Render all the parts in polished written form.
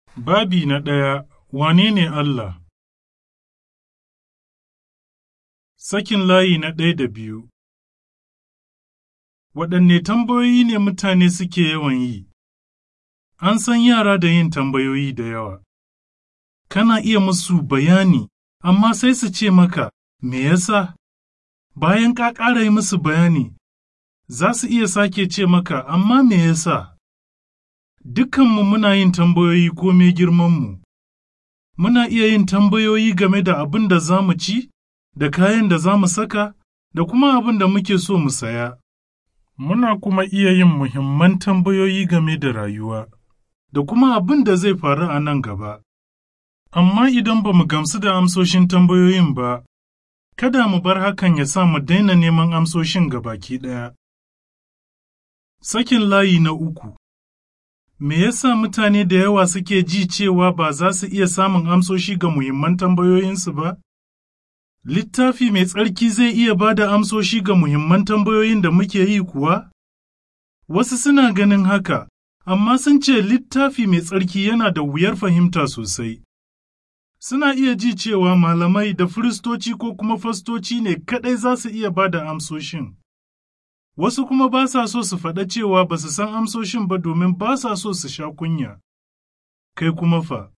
Babi na ɗaya, wane ne Allah? Sakin layi na 1 da 2. Waɗanne tambayoyi ne mutane suke yawan yi? An san yara da yin tambayoyi da yawa. Kana iya musu bayani, amma sai su ce maka, me yasa? Bayan ka ƙara yi musu bayani, za su iya sake ce maka, amma me yasa? Dukanmu muna yin tambayoyi kome girmanmu. Muna iya yin tambayoyi game da abin da za mu ci, da kayan da za mu saka, da kuma abin da muke so mu saya. Muna kuma iya yin muhimman tambayoyi game da rayuwa, da kuma abin da zai faru a nan gaba. Amma idan ba mu gamsu da amsoshin tambayoyin ba, kada mu bar hakan ya sa mu daina neman amsoshin gabaki ɗaya. Sakin layi na 3. Me yasa mutane da yawa suke ji cewa ba za su iya samun amsoshi ga muhimman tambayoyinsu ba? Littafi mai tsarki zai iya ba da amsoshi ga muhimman tambayoyin da muke yi kuwa? Wasu suna ganin haka, amma sun ce littafi mai tsarki yana da wuyar fahimta sosai. Suna iya ji cewa malamai da firistoci ko kuma fastoci ne kaɗai za su iya ba da amsoshin. Wasu kuma ba sa so su faɗa cewa ba su san amsoshin ba domin ba sa so su sha kunya. Kai kuma fa?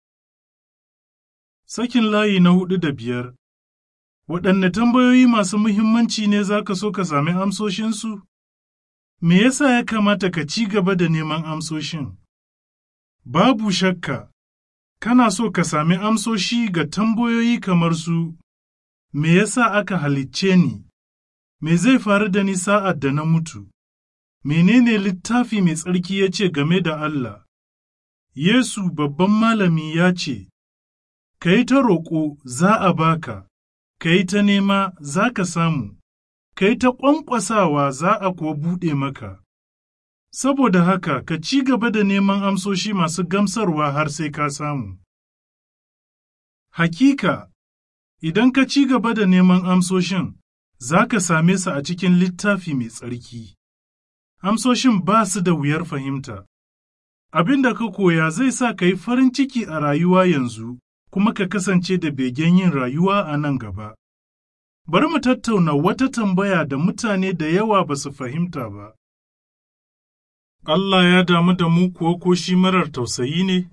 Sakin layi na 4 da 5. Waɗanne tambayoyi masu muhimmanci ne za ka so ka sami amsoshinsu? Me yasa ya kamata ka ci gaba da neman amsoshin? Babu shakka, kana so ka sami amsoshi ga tambayoyi kamar su, me yasa aka halicce ni? Me zai faru da ni sa'ad da na mutu? Menene littafi mai tsarki ya ce game da Allah? Yesu babban malami ya ce, ka yi ta roƙo za a baka, ka yi ta nema za ka samu, ka yi ta ƙwanƙwasawa za a kuwa buɗe maka. Saboda haka ka ci gaba da neman amsoshi masu gamsarwa har sai ka samu. Hakika, idan ka ci gaba da neman amsoshin, za ka same su a cikin littafi mai tsarki. Amsoshin ba su da wuyar fahimta. Abin da ka koya zai sa ka yi farin ciki a rayuwa yanzu, kuma ka kasance da begen yin rayuwa a nan gaba. Bari mu tattauna wata tambaya da mutane da yawa ba su fahimta ba. Allah ya damu da mu kuwa ko shi marar tausayi ne?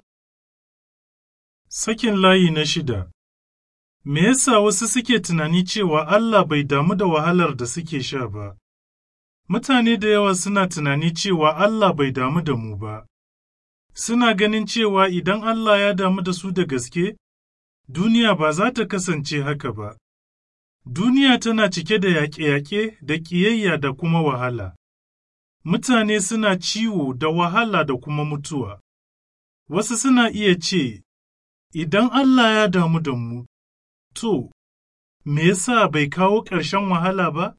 Sakin layi na 6. Me yasa wasu suke tunani cewa Allah bai damu da wahalar da suke sha ba? Mutane da yawa suna tunani cewa Allah bai damu da mu ba. Suna ganin cewa idan Allah ya damu da su da gaske, duniya ba za ta kasance haka ba. Duniya tana cike da yaƙe-yaƙe da ƙiyayya da kuma wahala. Mutane suna ciwo da wahala da kuma mutuwa. Wasu suna iya ce, idan Allah ya damu da mu, to, me yasa bai kawo ƙarshen wahala ba?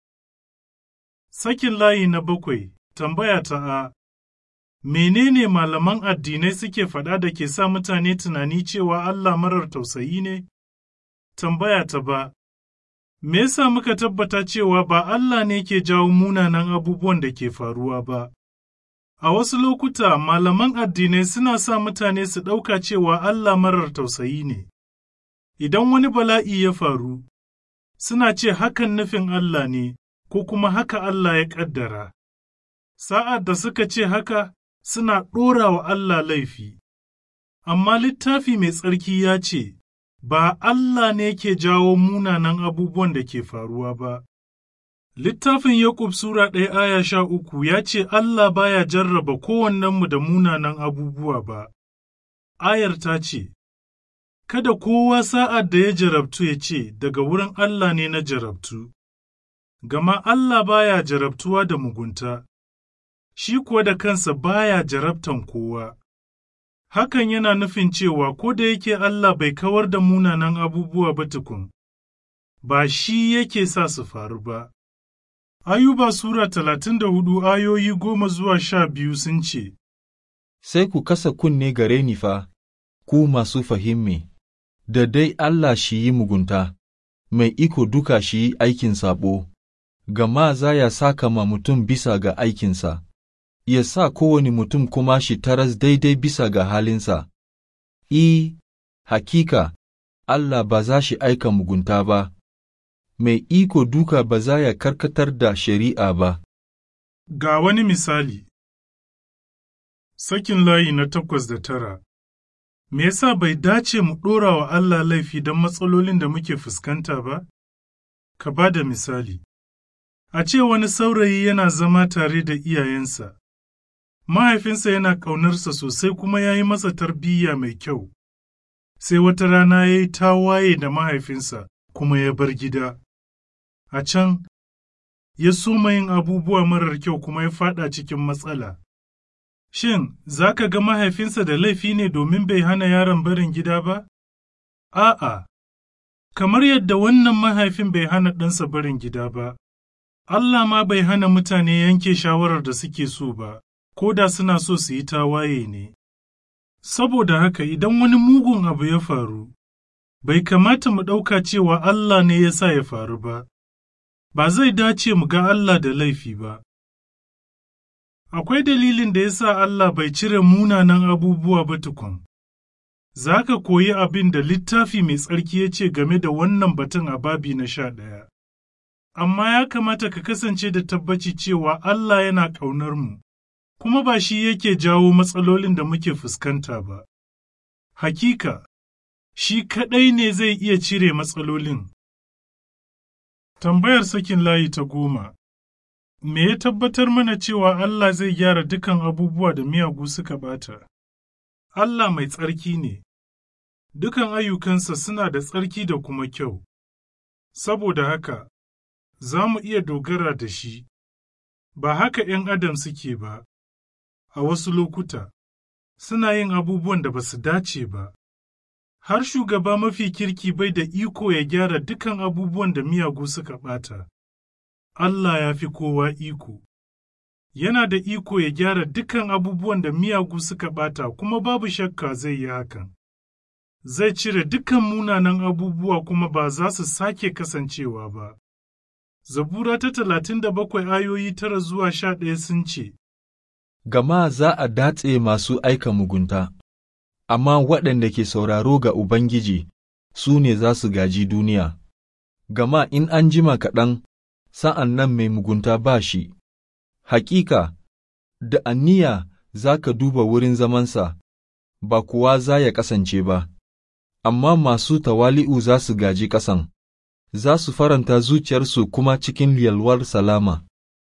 Sakin layi na 7, tambaya ta A. Menene malaman addinai suke faɗa da ke sa mutane tunani cewa Allah marar tausayi ne? Tambaya ta B. Me yasa muka tabbata cewa ba Allah ne ke jawo munanan abubuwan da ke faruwa ba? A wasu lokuta, malaman addinai suna sa mutane su ɗauka cewa Allah marar tausayi ne. Idan wani bala'i ya faru, suna ce hakan nufin Allah ne, ko kuma haka Allah ya ƙaddara. Sa'ad da suka ce haka, suna ɗora wa Allah laifi. Amma littafi mai tsarki ya ce, ba Allah ne ke jawo munanan abubuwan da ke faruwa ba. Littafin Yaƙub Sura 1 aya 13 ya ce Allah baya jarraba kowannenmu da munanan abubuwa ba. Ayar ta ce, kada kowa sa'ad da ya jarabtu ya ce, daga wurin Allah ne na jarabtu, gama Allah baya jarabtuwa da mugunta, shi kuwa da kansa baya jarabtan kowa. Hakan yana nufin cewa ko da yake Allah bai kawar da munanan abubuwa ba tukun, ba shi yake sa su faru ba. Ayuba Sura 34 ayoyi 10 zuwa 12 sun ce, sai ku kasa kunne gare ni fa, ku masu fahimmi, da dai Allah shi yi mugunta, mai iko duka shi yi aikin saɓo, gama za ya saka ma mutum bisa ga aikinsa, ya sa kowane mutum kuma shi taras daidai bisa ga halinsa. Hakika, Allah ba za shi aika mugunta ba, mai iko duka ba za ya karkatar da shari'a ba. Ga wani misali, sakin layi na 8 da 9. Me yasa bai dace mu ɗora wa Allah laifi don matsalolin da muke fuskanta ba? Ka ba da misali. A ce wani saurayi yana zama tare da iyayensa, mahaifinsa yana ƙaunarsa sosai kuma ya yi masa tarbiyya mai kyau. Sai wata rana ya yi tawaye da mahaifinsa kuma ya bar gida. A can, ya soma yin abubuwa marar kyau kuma ya faɗa cikin matsala. Shin, za ka ga mahaifinsa da laifi ne domin bai hana yaron barin gida ba? A'a, kamar yadda wannan mahaifin bai hana ɗansa barin gida ba, Allah ma bai hana mutane yanke shawarar da suke so ba, ko da suna so su yi tawaye ne. Saboda haka idan wani mugun abu ya faru, bai kamata mu ɗauka cewa Allah ne ya sa ya faru ba, ba zai dace mu ga Allah da laifi ba. Akwai dalilin da ya sa Allah bai cire munanan abubuwa ba tukun. Za ka koyi abin da littafi mai tsarki ya ce game da wannan batun a babi na 11. Amma ya kamata ka kasance da tabbaci cewa Allah yana ƙaunar mu, kuma ba shi yake jawo matsalolin da muke fuskanta ba. Hakika, shi kaɗai ne zai iya cire matsalolin. Tambayar sakin layi ta 10. Me ya tabbatar mana cewa Allah zai gyara dukan abubuwa da miyagu suka ɓata? Allah mai tsarki ne, dukan ayyukansa suna da tsarki da kuma kyau. Saboda haka, za mu iya dogara da shi, ba haka ’yan adam suke ba, a wasu lokuta, suna yin abubuwan da ba su dace ba. Har shugaba mafi kirki bai da iko ya gyara dukan abubuwan da miyagu suka ɓata. Allah ya fi kowa iko. Yana da iko ya gyara dukan abubuwan da miyagu suka ɓata kuma babu shakka zai yi hakan. Zai cire dukan munanan abubuwa kuma ba za su sake kasancewa ba. Zabura ta 37 ayoyi 9 zuwa 11 sun ce, Gama za a datse masu aika mugunta, amma waɗanda ke sauraro ga Ubangiji su ne za su gaji duniya. Gama in an jima kaɗan, sa'an nan mai mugunta ba shi, hakika, da aniya za ka duba wurin zamansa, ba kuwa za ya kasance ba, amma masu tawali'u za su gaji ƙasan, za su faranta zuciyarsu kuma cikin yalwar salama.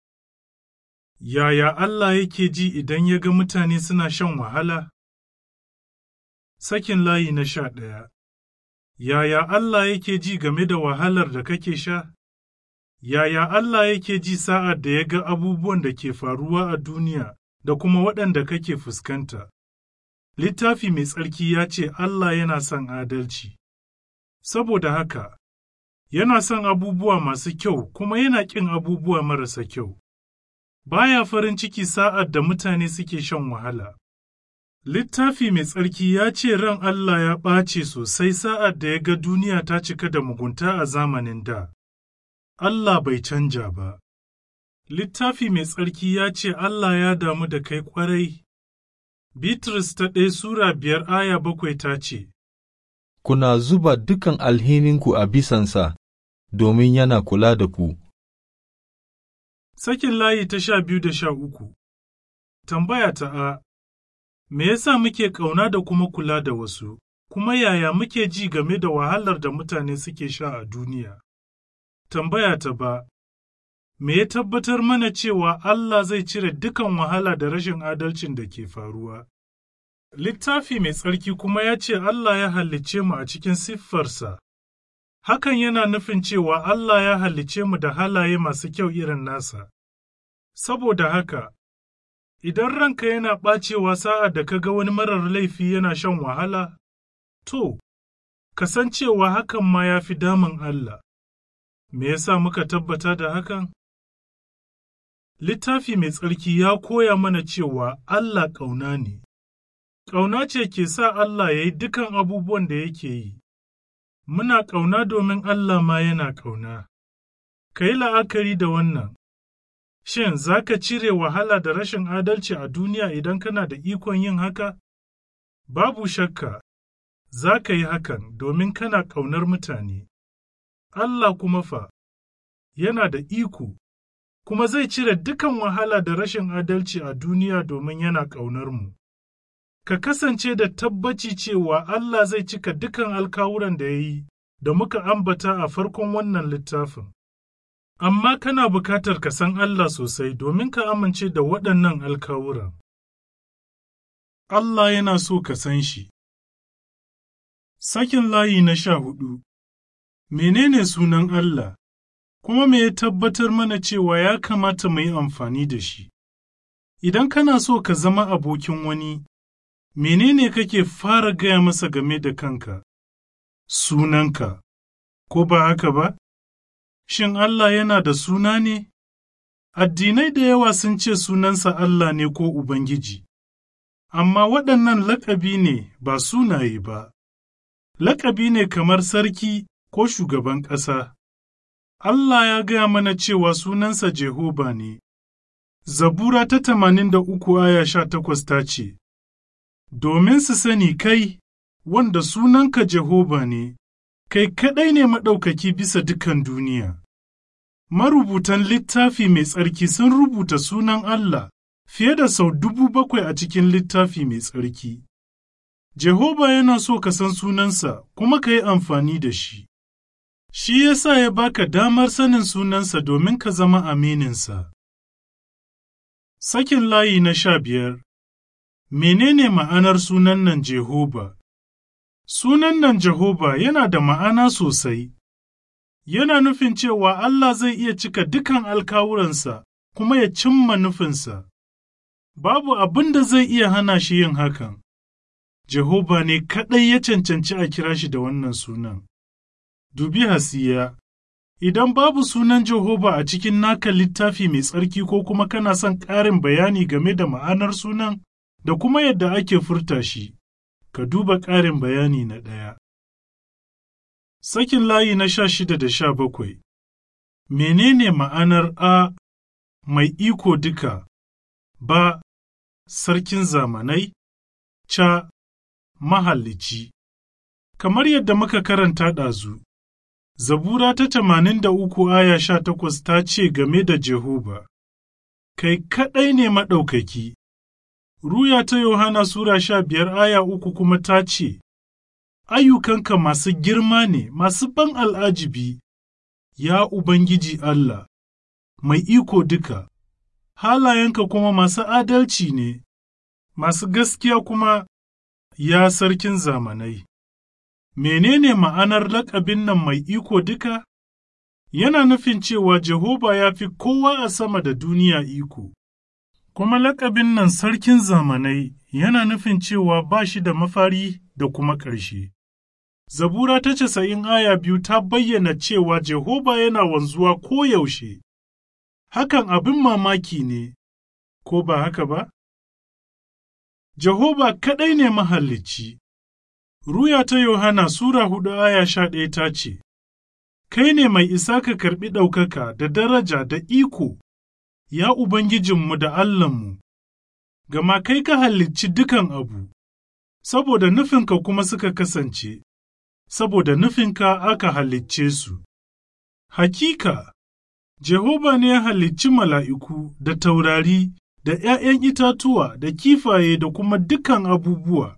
Yaya Allah yake ji idan ya ga mutane suna shan wahala? Sakin layi na 11. Yaya Allah yake ji game da wahalar da kake sha? Yaya Allah yake ji sa'ad da ya ga abubuwan da ke faruwa a duniya da kuma waɗanda kake fuskanta? Littafi mai tsarki ya ce Allah yana son adalci. Saboda haka, yana son abubuwa masu kyau kuma yana ƙin abubuwa marasa kyau. Baya farin ciki sa'ad da mutane suke shan wahala. Littafi mai tsarki ya ce ran Allah ya ɓace sosai sa'ad da ya ga duniya ta cika da mugunta a zamanin da. Allah bai canja ba. Littafi mai tsarki ya ce Allah ya damu da kai ƙwarai. Bitrus ta 1 Sura 5 aya 7 ta ce, Kuna zuba dukan alhininku a bisansa, domin yana kula da ku. Sakin layi ta 12 da 13. Tambaya ta A. Me yasa muke ƙauna da kuma kula da wasu, kuma yaya muke ji game da wahalar da mutane suke sha a duniya? Tambaya ta B. Me ya tabbatar mana cewa Allah zai cire dukan wahala da rashin adalcin da ke faruwa? Littafi mai tsarki kuma ya ce Allah ya halicce mu a cikin siffarsa. Hakan yana nufin cewa Allah ya halicce mu da halaye masu kyau irin nasa. Saboda haka, idan ranka yana ɓacewa sa'ad da ka ga wani marar laifi yana shan wahala, to, kasancewa hakan ma ya fi damun Allah. Me yasa muka tabbata da hakan? Littafi mai tsarki ya koya mana cewa Allah ƙauna ne. Ƙauna ce ke sa Allah ya yi dukan abubuwan da yake yi. Muna ƙauna domin Allah ma yana ƙauna. Ka yi la'akari da wannan. Shin za ka cire wahala da rashin adalci a duniya idan kana da ikon yin haka? Babu shakka, za ka yi hakan domin kana ƙaunar mutane. Allah kuma fa, yana da iko, kuma zai cire dukan wahala da rashin adalci a duniya domin yana ƙaunar mu. Ka kasance da tabbaci cewa Allah zai cika dukan alkawuran da ya yi da muka ambata a farkon wannan littafin. Amma kana bukatar ka san Allah sosai domin ka amince da waɗannan alkawuran. Allah yana so ka san shi. Sakin layi na 14. Menene sunan Allah, kuma me ya tabbatar mana cewa ya kamata mu yi amfani da shi? Idan kana so ka zama abokin wani, menene kake fara gaya masa game da kanka? Sunanka, ko ba haka ba? Shin Allah yana da suna ne? Addinai da yawa sun ce sunansa Allah ne ko Ubangiji, amma waɗannan laƙabi ne ba sunaye ba. Laƙabi ne kamar sarki ko shugaban ƙasa. Allah ya gaya mana cewa sunansa Jehova ne. Zabura ta 83:18 ta ce, Domin su sani kai, wanda sunanka Jehova ne, kai kaɗai ne maɗaukaki bisa dukan duniya. Marubutan littafi mai tsarki sun rubuta sunan Allah fiye da sau 7,000 a cikin littafi mai tsarki. Jehova yana so ka san sunansa kuma ka yi amfani da shi. Shi ya sa ya baka damar sanin sunansa domin ka zama amininsa. Sakin layi na 15. Menene ma'anar sunan nan Jehova? Sunan nan Jehova yana da ma'ana sosai. Yana nufin cewa Allah zai iya cika dukan alkawuransa kuma ya cimma nufinsa. Babu abin da zai iya hana shi yin hakan. Jehova ne kaɗai ya cancanci a kira shi da wannan sunan. Dubi Hasiya, idan babu sunan Jehova a cikin naka littafi mai tsarki ko kuma kana son ƙarin bayani game da ma'anar sunan da kuma yadda ake furta shi, ka duba ƙarin bayani na 1. Sakin layi na 16 da 17. Menene ma'anar A, mai iko duka, ba, sarkin zamanai, ca, mahallici? Kamar yadda muka karanta ɗazu, Zabura ta 83:18 ta ce game da Jehova, Kai kaɗai ne maɗaukaki. Ruya ta Yohana Sura 15:3 kuma ta ce, Ayyukanka masu girma ne, masu ban al'ajibi, ya Ubangiji Allah, mai iko duka, halayenka kuma masu adalci ne, masu gaskiya kuma, ya sarkin zamanai. Menene ma'anar laƙabin nan mai iko duka? Yana nufin cewa Jehova ya fi kowa a sama da duniya iko. Kuma laƙabin nan sarkin zamanai yana nufin cewa ba shi da mafari da kuma ƙarshe. Zabura ta 90:2 ta bayyana cewa Jehova yana wanzuwa koyaushe. Hakan abin mamaki ne, ko ba haka ba? Jehova kaɗai ne mahallici. Ruya ta Yohana Sura 4:11 ta ce, Kai ne mai isa ka karɓi ɗaukaka da daraja da iko, ya Ubangijinmu da Allahnmu, gama kai ka halicci dukan abu, saboda nufinka kuma suka kasance, saboda nufinka aka halicce su. Hakika, Jehova ne ya halicci mala'iku da taurari da ’ya'yan itatuwa da kifaye da kuma dukan abubuwa.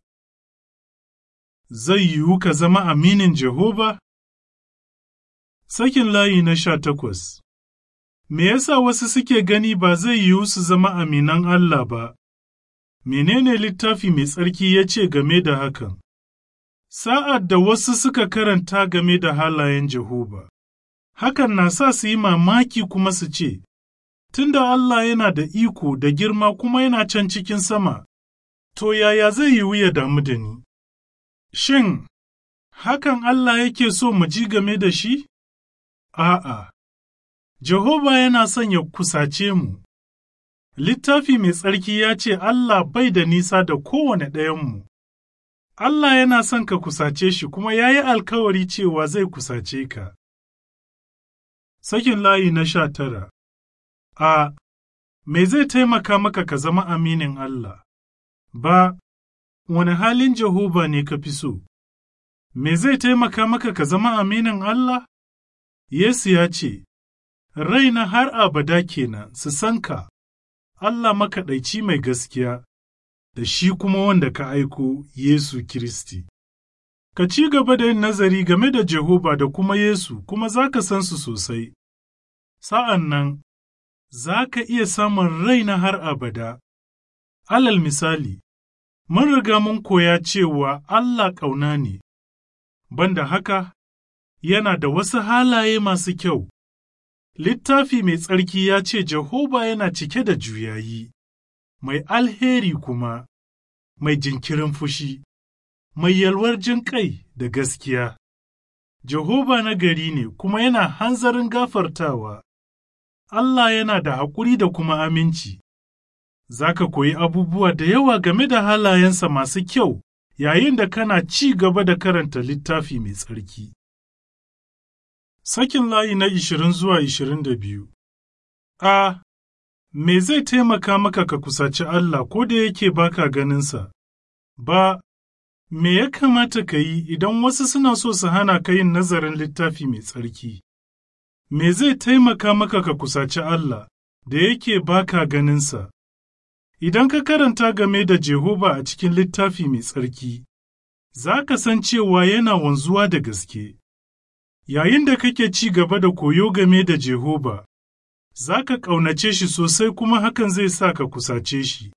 Zai yiwu ka zama aminin Jehova? Sakin layi na 18. Me yasa wasu suke gani ba zai yiwu su zama aminan Allah ba? Menene littafi mai tsarki ya ce game da hakan? Sa'ad da wasu suka karanta game da halayen Jehova, hakan na sa su yi mamaki kuma su ce, Tunda Allah yana da iko da girma kuma yana can cikin sama, to yaya zai yiwu ya damu da ni? Shin, hakan Allah yake so mu ji game da shi? A'a, Jehova yana son ya kusace mu. Littafi mai tsarki ya ce Allah bai da nisa da kowane ɗayanmu. Allah yana son ka kusace shi kuma ya yi alkawari cewa zai kusace ka. Sakin layi na 19. A. Me zai taimaka maka ka zama aminin Allah? Ba. Wani halin Jehova ne ka fi so? Me zai taimaka maka ka zama aminin Allah? Yesu ya ce, Raina har abada kenan su san ka, Allah makaɗaici mai gaskiya, da shi kuma wanda ka aiko, Yesu Kiristi. Ka ci gaba da yin nazari game da Jehova da kuma Yesu, kuma za ka san su sosai. Sa'an nan, za ka iya samun raina har abada. Alal misali, mun riga mun koya cewa Allah ƙauna ne, banda haka, yana da wasu halaye masu kyau. Littafi mai tsarki ya ce Jehova yana cike da juyayi, mai alheri kuma, mai jinkirin fushi, mai yalwar jinƙai da gaskiya. Jehova nagari ne kuma yana hanzarin gafartawa. Allah yana da haƙuri da kuma aminci. Za ka koyi abubuwa da yawa game da halayensa masu kyau yayin da kana ci gaba da karanta littafi mai tsarki. Sakin layi na 20 zuwa 22. Me zai taimaka maka ka kusaci Allah ko da yake baka ganinsa? Me ya kamata ka yi idan wasu suna so su hana ka yin nazarin littafi mai tsarki? Me zai taimaka maka ka kusaci Allah da yake baka ganinsa? Idan ka karanta game da Jehova a cikin littafi mai tsarki, za ka san cewa yana wanzuwa da gaske. Yayin da kake ci gaba da koyo game da Jehova, za ka ƙaunace shi sosai kuma hakan zai sa ka kusace shi.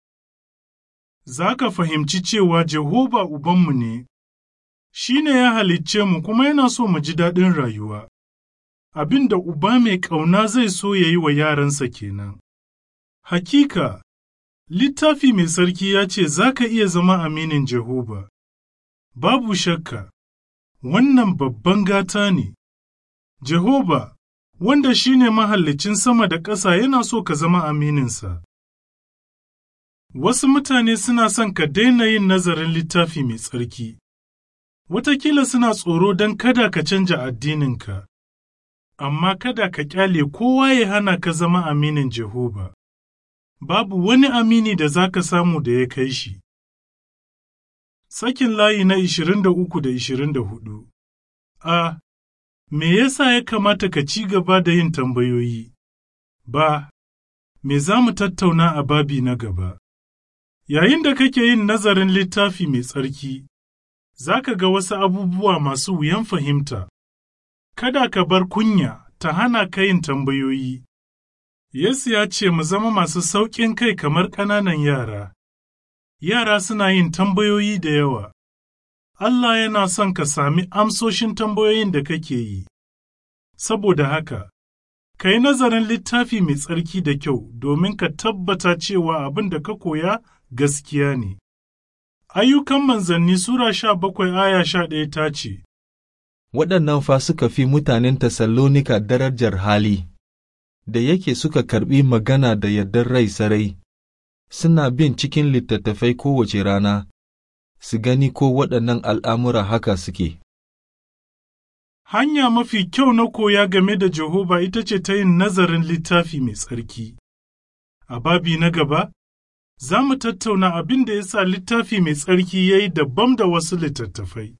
Za ka fahimci cewa Jehova Ubanmu ne, shi ne ya halicce mu kuma yana so mu ji daɗin rayuwa. Abin da uba mai ƙauna zai so ya yi wa yaransa kenan. Hakika, littafi mai sarki ya ce za ka iya zama aminin Jehova. Babu shakka, wannan babban gata ne. Jehova, wanda shi ne mahallicin sama da ƙasa yana so ka zama amininsa. Wasu mutane suna son ka daina yin nazarin littafi mai tsarki. Watakila suna tsoro don kada ka canja addininka. Amma kada ka ƙyale kowa ya hana ka zama aminin Jehova. Babu wani amini da za ka samu da ya kai shi. Sakin layi na 23 da 24. Me yasa ya kamata ka ci gaba da yin tambayoyi? Me za mu tattauna a babi na gaba? Yayin da kake yin nazarin littafi mai tsarki, za ka ga wasu abubuwa masu wuyan fahimta. Kada ka bar kunya ta hana ka yin tambayoyi. Yesu ya ce mu zama masu sauƙin kai kamar ƙananan yara. Yara suna yin tambayoyi da yawa. Allah yana son ka sami amsoshin tambayoyin da kake yi. Saboda haka, ka yi nazarin littafi mai tsarki da kyau domin ka tabbata cewa abin da ka koya gaskiya ne. Ayyukan Manzanni Sura 17 aya 11 ta ce, Waɗannan fa suka fi mutanen Tessalonika darajar hali, da yake suka karɓi magana da yardar rai sarai, suna bin cikin littattafai kowace rana, su gani ko waɗannan al'amura haka suke. Hanya mafi kyau na koya game da Jehova ita ce ta yin nazarin littafi mai tsarki. A babi na gaba, za mu tattauna abin da ya sa littafi mai tsarki ya yi daban da wasu littattafai.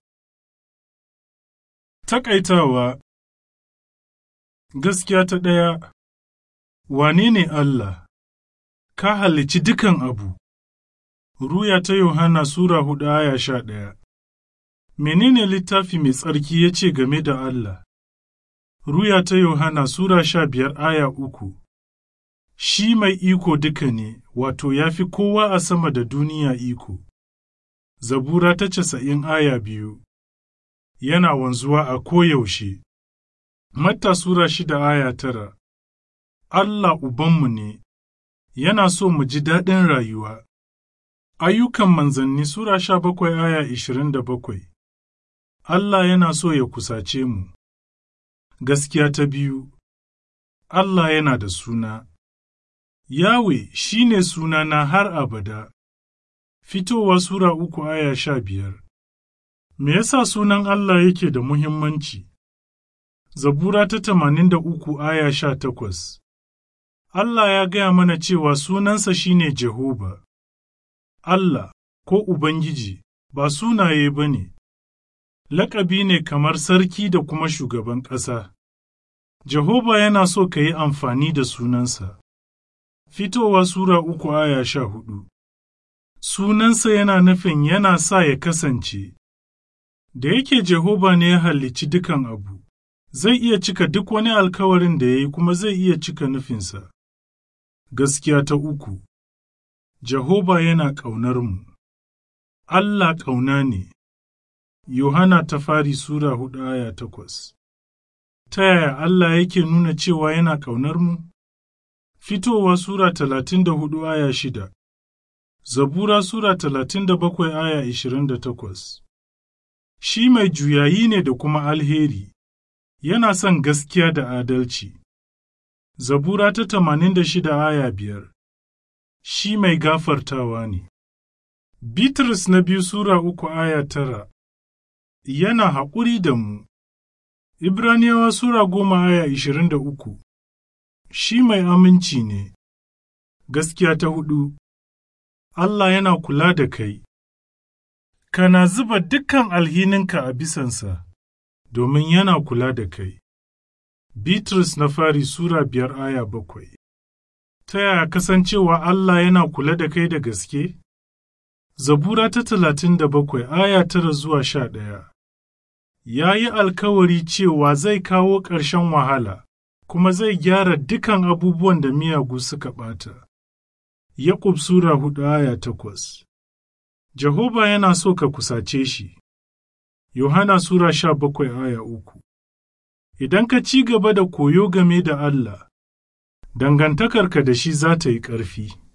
Taƙaitawa. Gaskiya ta ɗaya, wane ne Allah? Ka halicci dukan abu. Ruya ta Yohana Sura 4 aya 11. Menene littafi mai tsarki ya ce game da Allah? Ruya ta Yohana Sura 15 aya 3. Shi mai iko duka ne, wato ya fi kowa a sama da duniya iko. Zabura ta 90 aya 2. Yana wanzuwa a koyaushe. Matta Sura 6 aya 9. Allah Ubanmu ne, yana so mu ji daɗin rayuwa. Ayyukan Manzanni Sura 17 aya 27. Allah yana so ya kusace mu. Gaskiya ta biyu, Allah yana da suna. Yahweh shi ne sunana har abada. Fitowa Sura 3 aya 15. Me yasa sunan Allah yake da muhimmanci? Zabura ta 83 aya 18. Allah ya gaya mana cewa sunansa shi ne Jehova. Allah ko Ubangiji ba sunaye ba ne. Laƙabi ne kamar sarki da kuma shugaban ƙasa. Jehova yana so ka yi amfani da sunansa. Fitowa Sura 3:14. Sunansa yana nufin yana sa ya kasance. Da yake Jehova ne ya halicci dukan abu, zai iya cika duk wani alkawarin da ya yi kuma zai iya cika nufinsa. Gaskiya ta uku. Jehova yana ƙaunar mu. Allah ƙauna ne. Yohana ta fari Sura 4:8. Ta yaya Allah yake nuna cewa yana ƙaunar mu? Fitowa Sura 34:6. Zabura Sura 37:28. Shi mai juyayi ne da kuma alheri, yana son gaskiya da adalci. Zabura ta 86:5. Shi mai gafartawa ne. Bitrus na biyu Sura 3:9. Yana haƙuri da mu. Ibraniyawa Sura 10:23. Shi mai aminci ne. Gaskiya ta 4. Allah yana kula da kai. Kana zuba dukkan alhininka a bisansa, domin yana kula da kai. Bitrus na fari Sura 5:7. Ta yaya kasancewa Allah yana kula da kai da gaske? Zabura ta 37:9-11. Ya yi alkawari cewa zai kawo ƙarshen wahala, kuma zai gyara dukan abubuwan da miyagu suka ɓata. Yaƙub Sura 4:8. Jehova yana so ka kusace shi. Yohana Sura 17:3. Idan ka ci gaba da koyo game da Allah, dangantakarka da shi za ta yi ƙarfi.